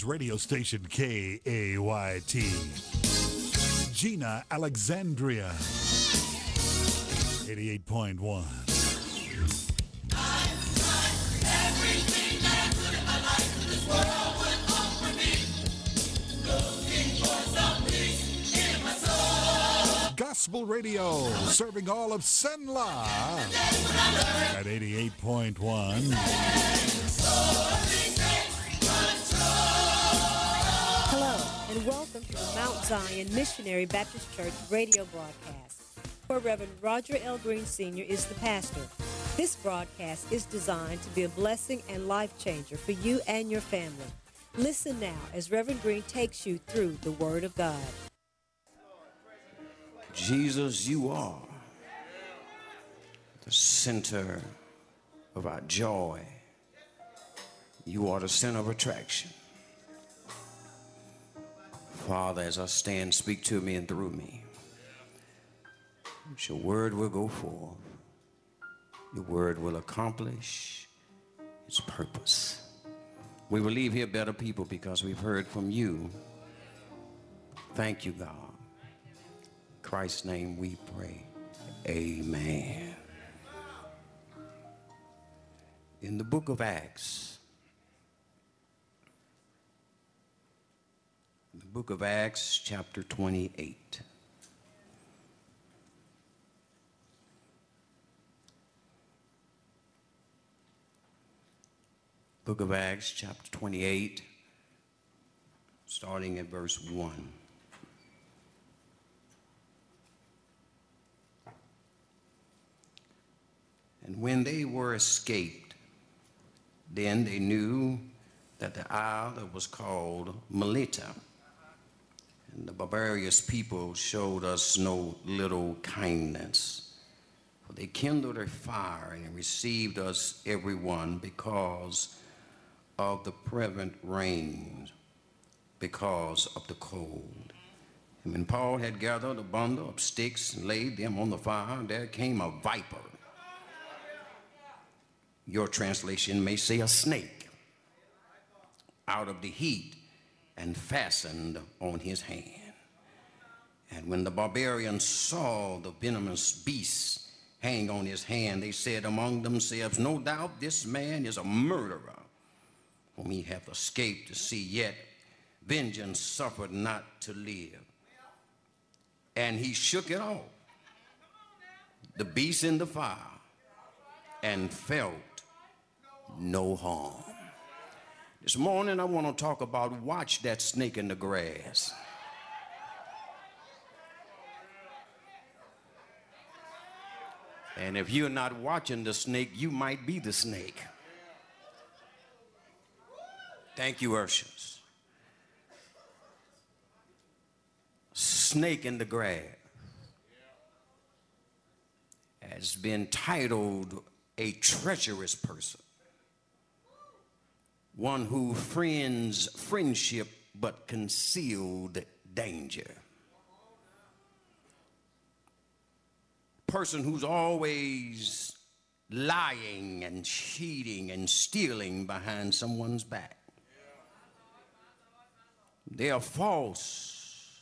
this radio station, KAYT. Gina Alexandria, 88.1. Gospel Radio, serving all of Senla at 88.1. Hello, and welcome to the Mount Zion Missionary Baptist Church radio broadcast, where Reverend Roger L. Green Sr. is the pastor. This broadcast is designed to be a blessing and life changer for you and your family. Listen now as Reverend Green takes you through the Word of God. Jesus, you are the center of our joy. You are the center of attraction. Father, as I stand, speak to me and through me. Your word will go forth. Your word will accomplish its purpose. We will leave here better people because we've heard from you. Thank you, God. In Christ's name we pray. Amen. In the book of Acts, chapter 28. Book of Acts, chapter 28, starting at verse 1. And when they were escaped, then they knew that the isle that was called Melita, and the barbarous people showed us no little kindness. For they kindled a fire and received us every one because of the prevalent rain, because of the cold. And when Paul had gathered a bundle of sticks and laid them on the fire, there came a viper. Your translation may say a snake, out of the heat and fastened on his hand. And when the barbarians saw the venomous beast hang on his hand, they said among themselves, no doubt this man is a murderer, whom he hath escaped to see, yet vengeance suffered not to live. And he shook it off, the beast in the fire, and felt no harm. This morning I want to talk about watch that snake in the grass. And if you're not watching the snake, you might be the snake. Thank you, ushers. Snake in the grass has been titled a treacherous person. One who friends friendship but concealed danger. Person who's always lying and cheating and stealing behind someone's back. They are false.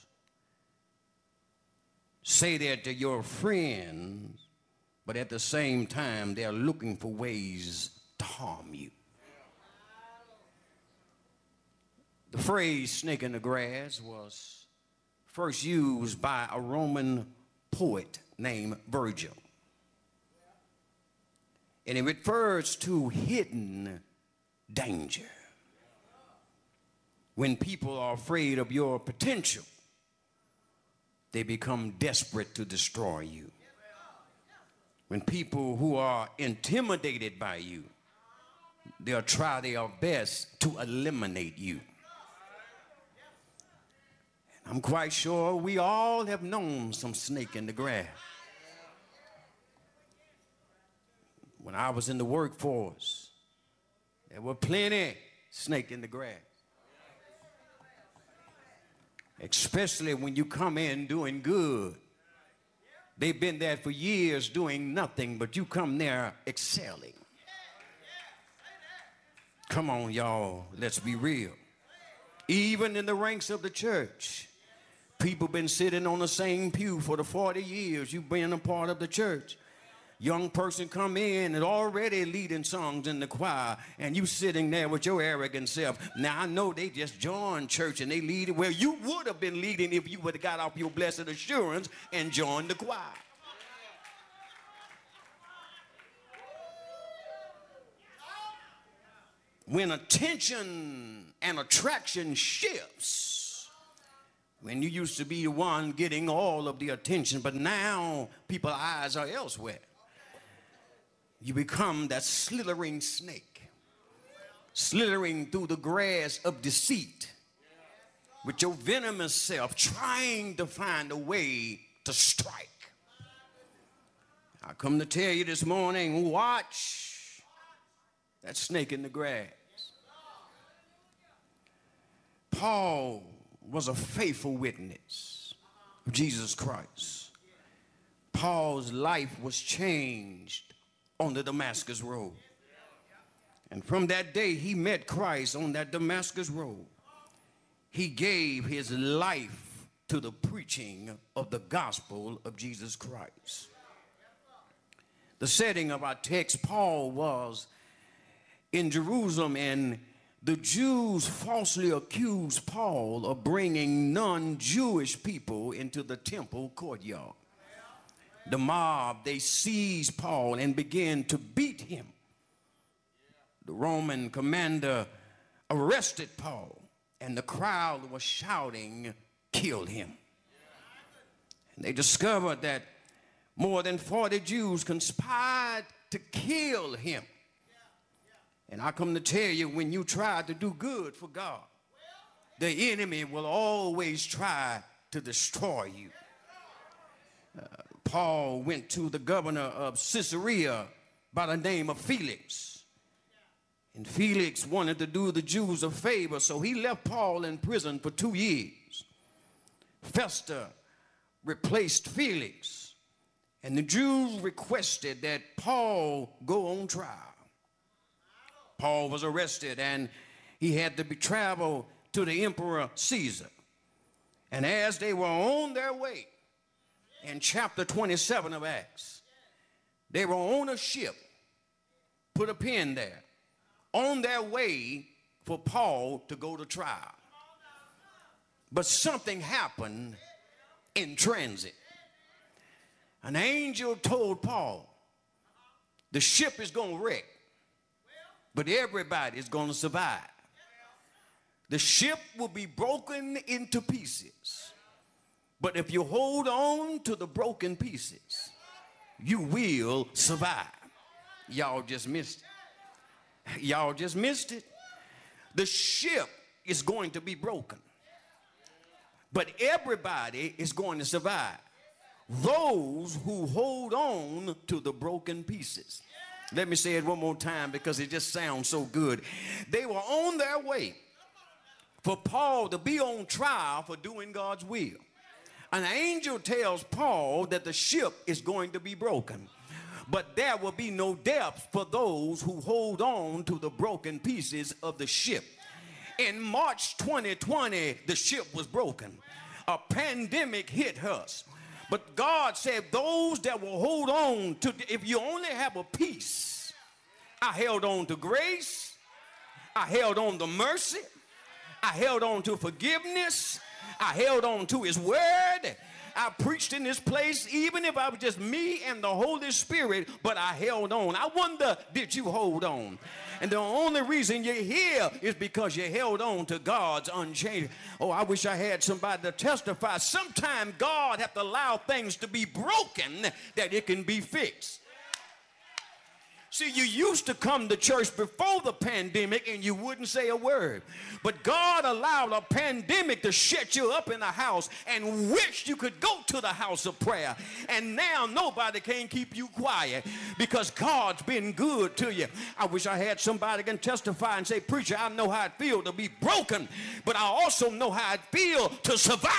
Say that to your friends, but at the same time, they're looking for ways to harm you. The phrase snake in the grass was first used by a Roman poet named Virgil. And it refers to hidden danger. When people are afraid of your potential, they become desperate to destroy you. When people who are intimidated by you, they'll try their best to eliminate you. And I'm quite sure we all have known some snake in the grass. When I was in the workforce, there were plenty snake in the grass. Especially when you come in doing good. They've been there for years doing nothing, but you come there excelling. Come on, y'all, let's be real. Even in the ranks of the church, people been sitting on the same pew for the 40 years you've been a part of the church. Young person come in and already leading songs in the choir, and you sitting there with your arrogant self. Now, I know they just joined church and they lead it. Well, you would have been leading if you would have got off your blessed assurance and joined the choir. When attention and attraction shifts, when you used to be the one getting all of the attention, but now people's eyes are elsewhere. You become that slithering snake, slithering through the grass of deceit with your venomous self, trying to find a way to strike. I come to tell you this morning, watch that snake in the grass. Paul was a faithful witness of Jesus Christ. Paul's life was changed on the Damascus Road. And from that day he met Christ on that Damascus Road. He gave his life to the preaching of the gospel of Jesus Christ. The setting of our text, Paul was in Jerusalem, and the Jews falsely accused Paul of bringing non-Jewish people into the temple courtyard. The mob, they seized Paul and began to beat him. The Roman commander arrested Paul, and the crowd was shouting, "Kill him." And they discovered that more than 40 Jews conspired to kill him. And I come to tell you, when you try to do good for God, the enemy will always try to destroy you. Paul went to the governor of Caesarea by the name of Felix. And Felix wanted to do the Jews a favor, so he left Paul in prison for 2 years. Festus replaced Felix, and the Jews requested that Paul go on trial. Paul was arrested, and he had to travel to the Emperor Caesar. And as they were on their way, in chapter 27 of Acts, they were on a ship, put a pin there, on their way for Paul to go to trial. But something happened in transit. An angel told Paul, the ship is going to wreck, but everybody is going to survive. The ship will be broken into pieces, but if you hold on to the broken pieces, you will survive. Y'all just missed it. Y'all just missed it. The ship is going to be broken, but everybody is going to survive. Those who hold on to the broken pieces. Let me say it one more time because it just sounds so good. They were on their way for Paul to be on trial for doing God's will. An angel tells Paul that the ship is going to be broken, but there will be no death for those who hold on to the broken pieces of the ship. In March 2020, the ship was broken. A pandemic hit us. But God said those that will hold on to, if you only have a piece, I held on to grace, I held on to mercy, I held on to forgiveness, I held on to his word. I preached in this place even if I was just me and the Holy Spirit, but I held on. I wonder, did you hold on? And the only reason you're here is because you held on to God's unchanging. Oh, I wish I had somebody to testify. Sometimes God has to allow things to be broken that it can be fixed. See, you used to come to church before the pandemic and you wouldn't say a word. But God allowed a pandemic to shut you up in a house and wished you could go to the house of prayer. And now nobody can keep you quiet because God's been good to you. I wish I had somebody can testify and say, preacher, I know how it feels to be broken, but I also know how it feels to survive.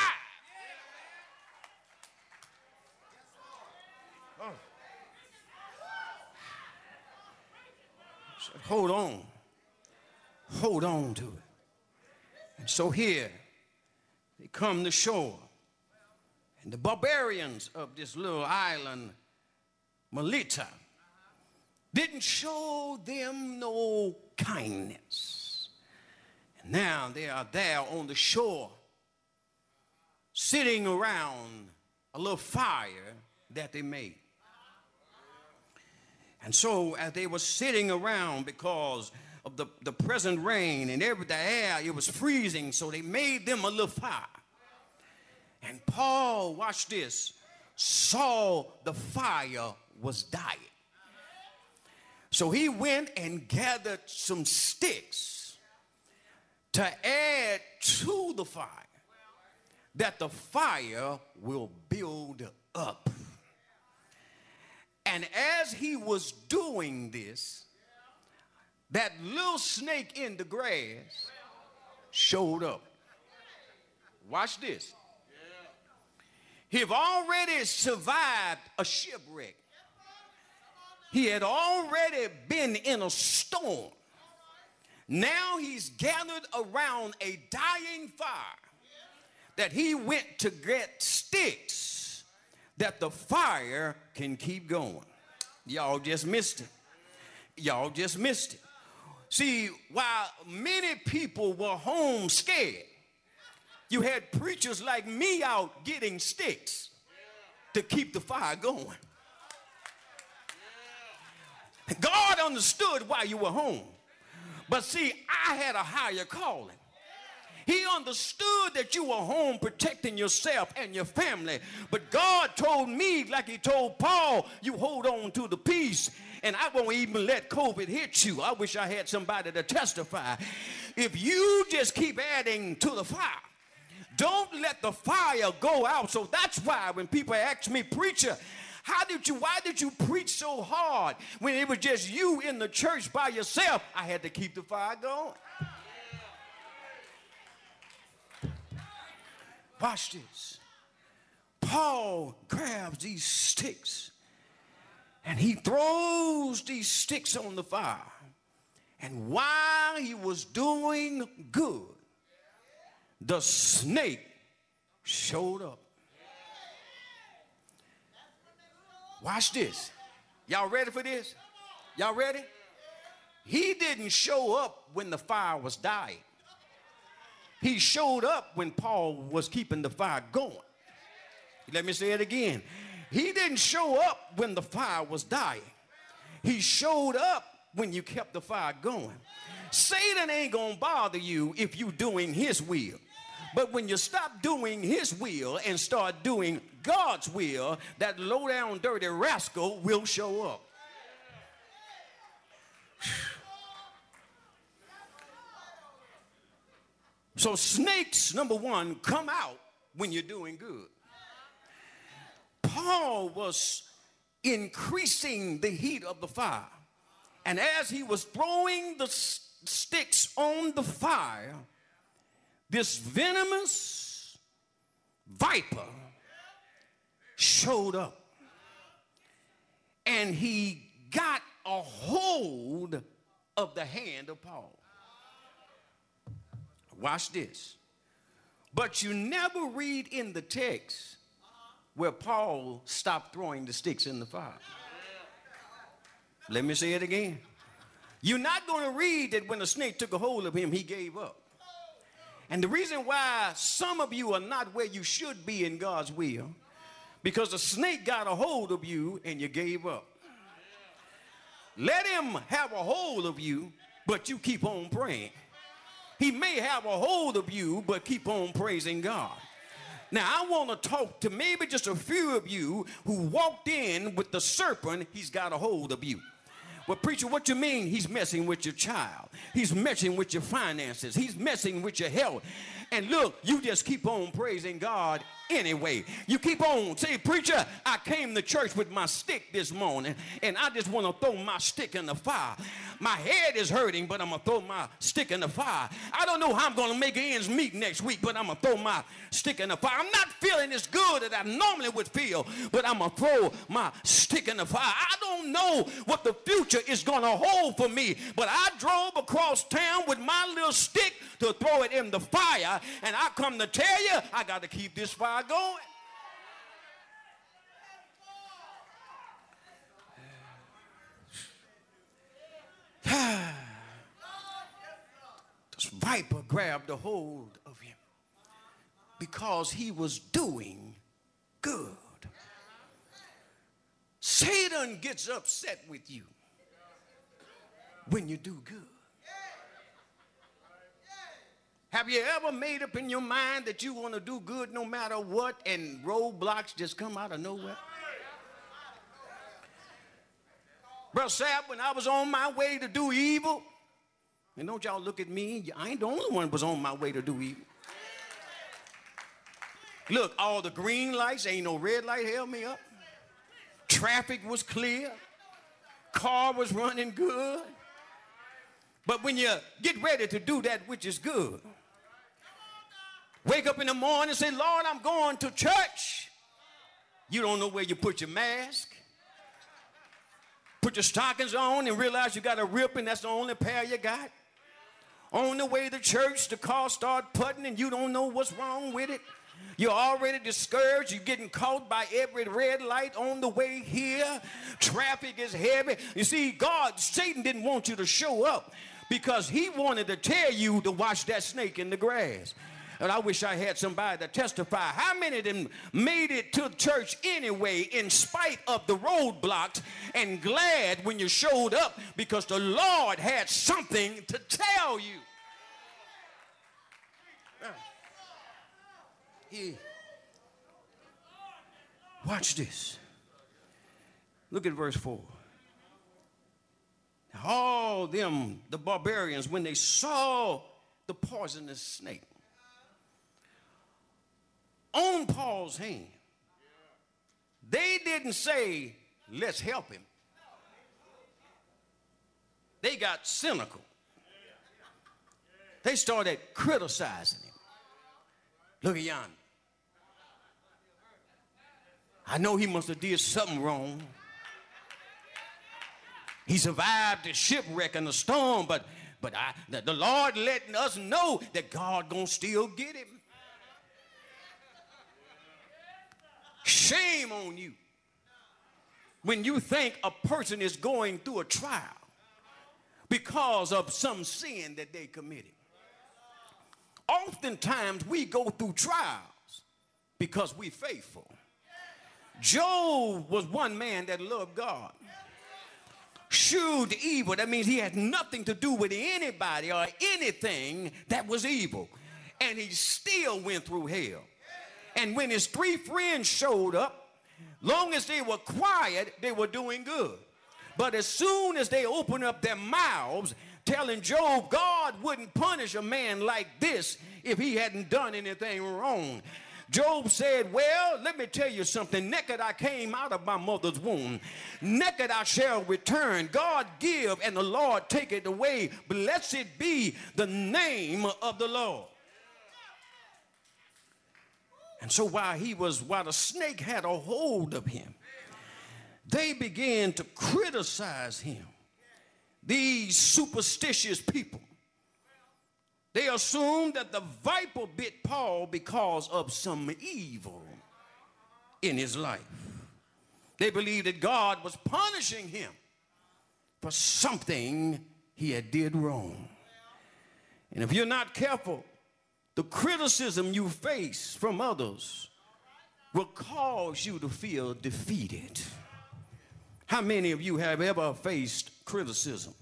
Hold on to it. And So here they come to shore, and the barbarians of this little island, Melita, didn't show them no kindness. And now they are there on the shore, sitting around a little fire that they made. And so as they were sitting around, because of the present rain and the air, it was freezing, so they made them a little fire. And Paul, watch this, saw the fire was dying. So he went and gathered some sticks to add to the fire, that the fire will build up. And as he was doing this, that little snake in the grass showed up. Watch this. He had already survived a shipwreck. He had already been in a storm. Now he's gathered around a dying fire that he went to get sticks that the fire can keep going. Y'all just missed it. Y'all just missed it. See, while many people were home scared, you had preachers like me out getting sticks to keep the fire going. God understood why you were home. But see, I had a higher calling. He understood that you were home protecting yourself and your family. But God told me, like he told Paul, you hold on to the peace, and I won't even let COVID hit you. I wish I had somebody to testify. If you just keep adding to the fire, don't let the fire go out. So that's why when people ask me, preacher, why did you preach so hard when it was just you in the church by yourself? I had to keep the fire going. Watch this. Paul grabs these sticks and he throws these sticks on the fire. And while he was doing good, the snake showed up. Watch this. Y'all ready for this? Y'all ready? He didn't show up when the fire was dying. He showed up when Paul was keeping the fire going. Let me say it again. He didn't show up when the fire was dying. He showed up when you kept the fire going. Satan ain't gonna bother you if you're doing his will. But when you stop doing his will and start doing God's will, that low down dirty rascal will show up. So snakes, number one, come out when you're doing good. Paul was increasing the heat of the fire. And as he was throwing the sticks on the fire, this venomous viper showed up. And he got a hold of the hand of Paul. Watch this. But you never read in the text where Paul stopped throwing the sticks in the fire. Let me say it again. You're not going to read that when the snake took a hold of him, he gave up. And the reason why some of you are not where you should be in God's will, because the snake got a hold of you and you gave up. Let him have a hold of you, but you keep on praying. He may have a hold of you, but keep on praising God. Now, I want to talk to maybe just a few of you who walked in with the serpent. He's got a hold of you. Well, preacher, what you mean? He's messing with your child. He's messing with your finances. He's messing with your health. And look, you just keep on praising God anyway. You keep on. Say, preacher, I came to church with my stick this morning, and I just want to throw my stick in the fire. My head is hurting, but I'm going to throw my stick in the fire. I don't know how I'm going to make ends meet next week, but I'm going to throw my stick in the fire. I'm not feeling as good as I normally would feel, but I'm going to throw my stick in the fire. I don't know what the future is going to hold for me, but I drove across town with my little stick to throw it in the fire, and I come to tell you, I got to keep this fire going. This viper grabbed a hold of him because he was doing good. Satan gets upset with you when you do good. Have you ever made up in your mind that you want to do good no matter what, and roadblocks just come out of nowhere? Brother Sapp, when I was on my way to do evil, and don't y'all look at me, I ain't the only one that was on my way to do evil. Look, all the green lights, ain't no red light held me up. Traffic was clear. Car was running good. But when you get ready to do that which is good, wake up in the morning and say, Lord, I'm going to church. You don't know where you put your mask. Put your stockings on and realize you got a rip and that's the only pair you got. On the way to church, the car start putting and you don't know what's wrong with it. You're already discouraged. You're getting caught by every red light on the way here. Traffic is heavy. You see, Satan didn't want you to show up because he wanted to tell you to watch that snake in the grass. And I wish I had somebody to testify. How many of them made it to church anyway in spite of the roadblocks and glad when you showed up because the Lord had something to tell you? Watch this. Look at verse 4. All them, the barbarians, when they saw the poisonous snake on Paul's hand, they didn't say, let's help him. They got cynical. They started criticizing him. Look at yonder. I know he must have did something wrong. He survived the shipwreck and the storm, but the Lord letting us know that God gonna still get him. Shame on you when you think a person is going through a trial because of some sin that they committed. Oftentimes we go through trials because we're faithful. Job was one man that loved God. Shewed evil, that means he had nothing to do with anybody or anything that was evil. And he still went through hell. And when his 3 friends showed up, long as they were quiet, they were doing good. But as soon as they opened up their mouths, telling Job God wouldn't punish a man like this if he hadn't done anything wrong. Job said, well, let me tell you something. Naked I came out of my mother's womb. Naked I shall return. God give and the Lord take it away. Blessed be the name of the Lord. And so while the snake had a hold of him, they began to criticize him. These superstitious people. They assumed that the viper bit Paul because of some evil in his life. They believed that God was punishing him for something he had did wrong. And if you're not careful, the criticism you face from others will cause you to feel defeated. How many of you have ever faced criticism?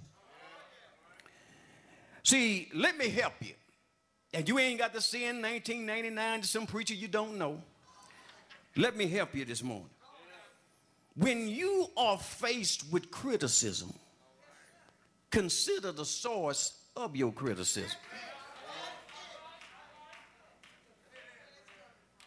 See, let me help you. And you ain't got to send 1999 to some preacher you don't know. Let me help you this morning. When you are faced with criticism, consider the source of your criticism.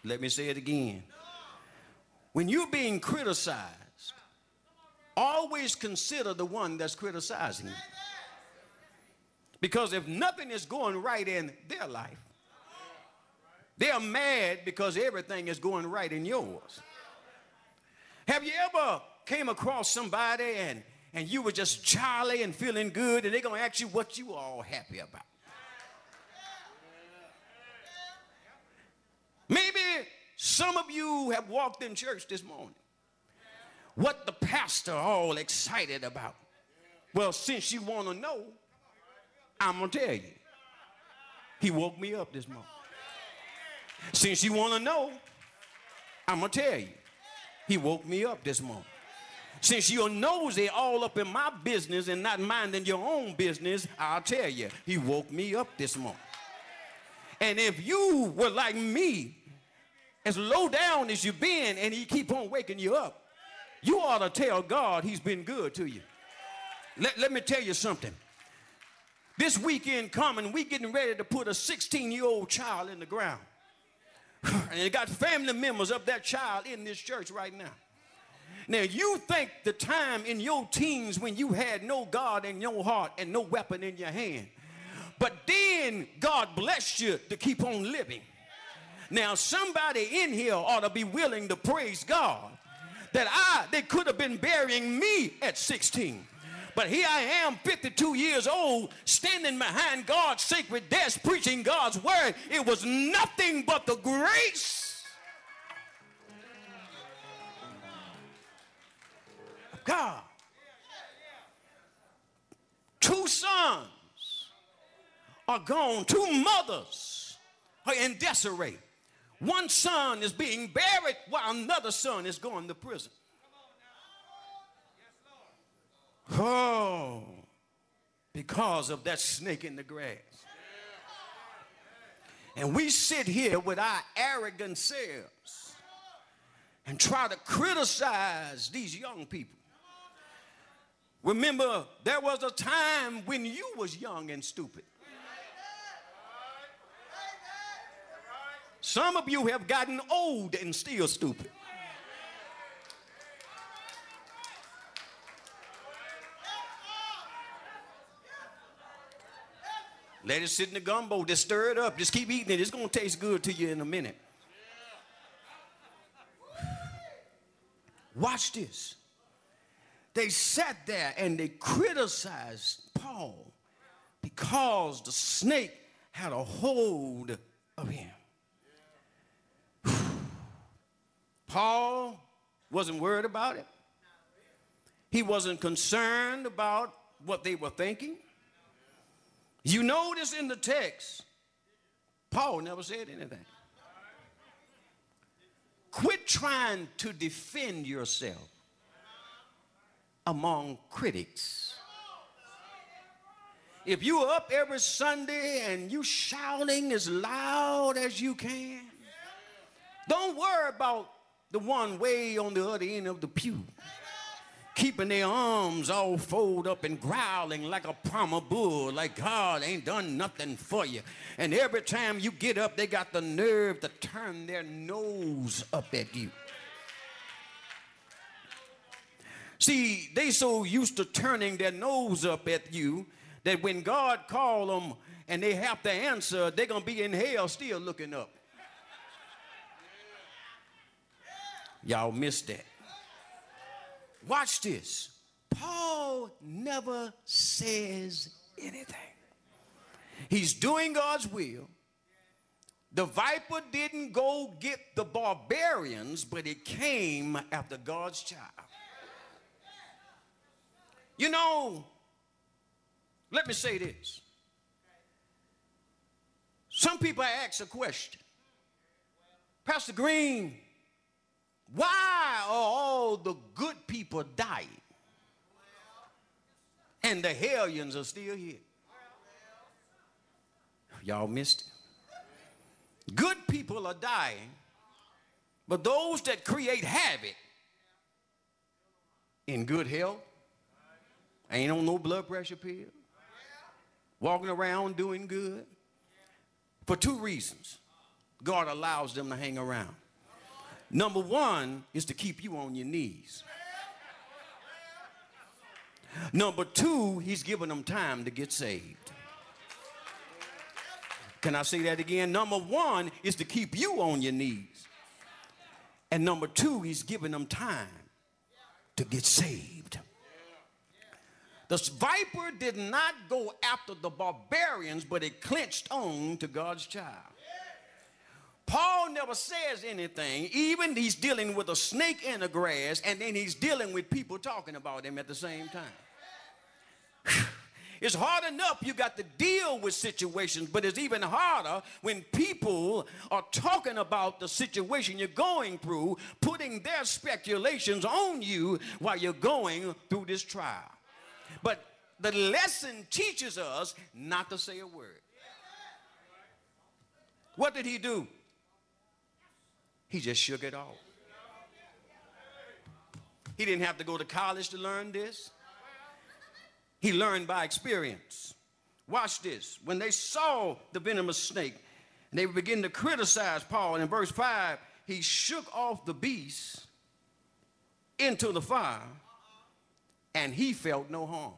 Let me say it again. When you're being criticized, always consider the one that's criticizing you. Because if nothing is going right in their life, they are mad because everything is going right in yours. Have you ever came across somebody and you were just jolly and feeling good, and they're going to ask you what you all happy about? Maybe some of you have walked in church this morning. What the pastor all excited about? Well, since you want to know, I'm going to tell you. He woke me up this morning. Since you want to know, I'm going to tell you. He woke me up this morning. Since you're nosy all up in my business and not minding your own business, I'll tell you, he woke me up this morning. And if you were like me, as low down as you've been, and he keep on waking you up, you ought to tell God he's been good to you. Let me tell you something. This weekend coming, we getting ready to put a 16-year-old child in the ground. And they got family members of that child in this church right now. Now, you think the time in your teens when you had no God in your heart and no weapon in your hand. But then God blessed you to keep on living. Now, somebody in here ought to be willing to praise God that they could have been burying me at 16. But here I am, 52 years old, standing behind God's sacred desk, preaching God's word. It was nothing but the grace of God. 2 sons are gone. 2 mothers are in disarray. 1 son is being buried while another son is going to prison. Oh, because of that snake in the grass. And we sit here with our arrogant selves and try to criticize these young people. Remember, there was a time when you was young and stupid. Some of you have gotten old and still stupid. Let it sit in the gumbo. Just stir it up. Just keep eating it. It's going to taste good to you in a minute. Watch this. They sat there and they criticized Paul because the snake had a hold of him. Paul wasn't worried about it. He wasn't concerned about what they were thinking. You notice in the text, Paul never said anything. Quit trying to defend yourself among critics. If you're up every Sunday and you shouting as loud as you can, don't worry about the one way on the other end of the pew, keeping their arms all folded up and growling like a Brahma bull, like God ain't done nothing for you. And every time you get up, they got the nerve to turn their nose up at you. See, they so used to turning their nose up at you that when God called them and they have to answer, they're going to be in hell still looking up. Y'all missed that. Watch this. Paul never says anything. He's doing God's will. The viper didn't go get the barbarians, but it came after God's child. You know, let me say this. Some people ask a question. Pastor Green, why are all the good people dying and the hellions are still here? Y'all missed it. Good people are dying, but those that create havoc in good health, ain't on no blood pressure pill, walking around doing good, for 2 reasons. God allows them to hang around. Number one is to keep you on your knees. Number two, he's giving them time to get saved. Can I say that again? Number one is to keep you on your knees. And number two, he's giving them time to get saved. The viper did not go after the barbarians, but it clenched on to God's child. Paul never says anything. Even he's dealing with a snake in the grass, and then he's dealing with people talking about him at the same time. It's hard enough you got to deal with situations, but it's even harder when people are talking about the situation you're going through, putting their speculations on you while you're going through this trial. But the lesson teaches us not to say a word. What did he do? He just shook it off. He didn't have to go to college to learn this. He learned by experience. Watch this. When they saw the venomous snake, and they began to criticize Paul, and in verse 5, he shook off the beast into the fire, and he felt no harm.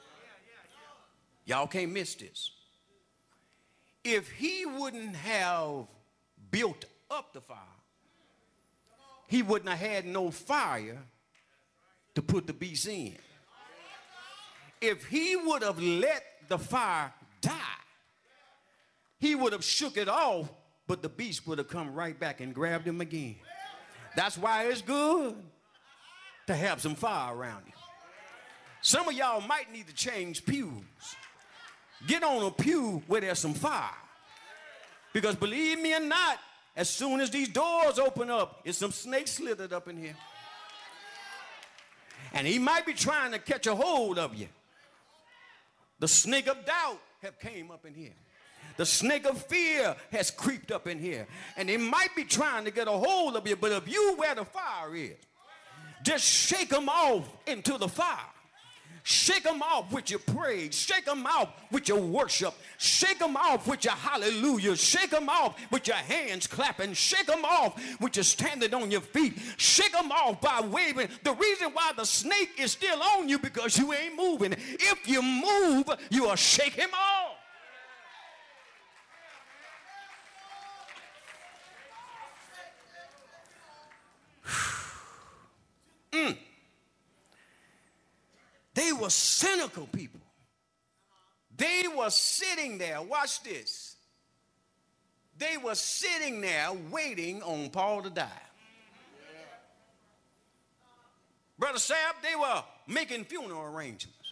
Y'all can't miss this. If he wouldn't have built up the fire, he wouldn't have had no fire to put the beast in. If he would have let the fire die, he would have shook it off, but the beast would have come right back and grabbed him again. That's why it's good to have some fire around you. Some of y'all might need to change pews. Get on a pew where there's some fire. Because believe me or not, as soon as these doors open up, there's some snakes slithered up in here. And he might be trying to catch a hold of you. The snake of doubt have came up in here. The snake of fear has creeped up in here. And they might be trying to get a hold of you, but if you where the fire is, just shake them off into the fire. Shake them off with your praise. Shake them off with your worship. Shake them off with your hallelujah. Shake them off with your hands clapping. Shake them off with you standing on your feet. Shake them off by waving. The reason why the snake is still on you because you ain't moving. If you move, you will shake him off. They were cynical people. They were sitting there, watch this. They were sitting there waiting on Paul to die. Brother Saab, they were making funeral arrangements.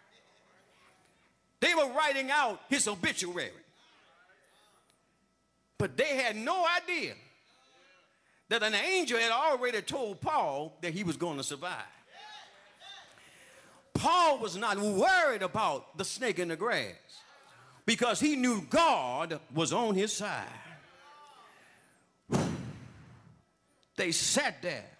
They were writing out his obituary. But they had no idea that an angel had already told Paul that he was going to survive. Paul was not worried about the snake in the grass because he knew God was on his side. They sat there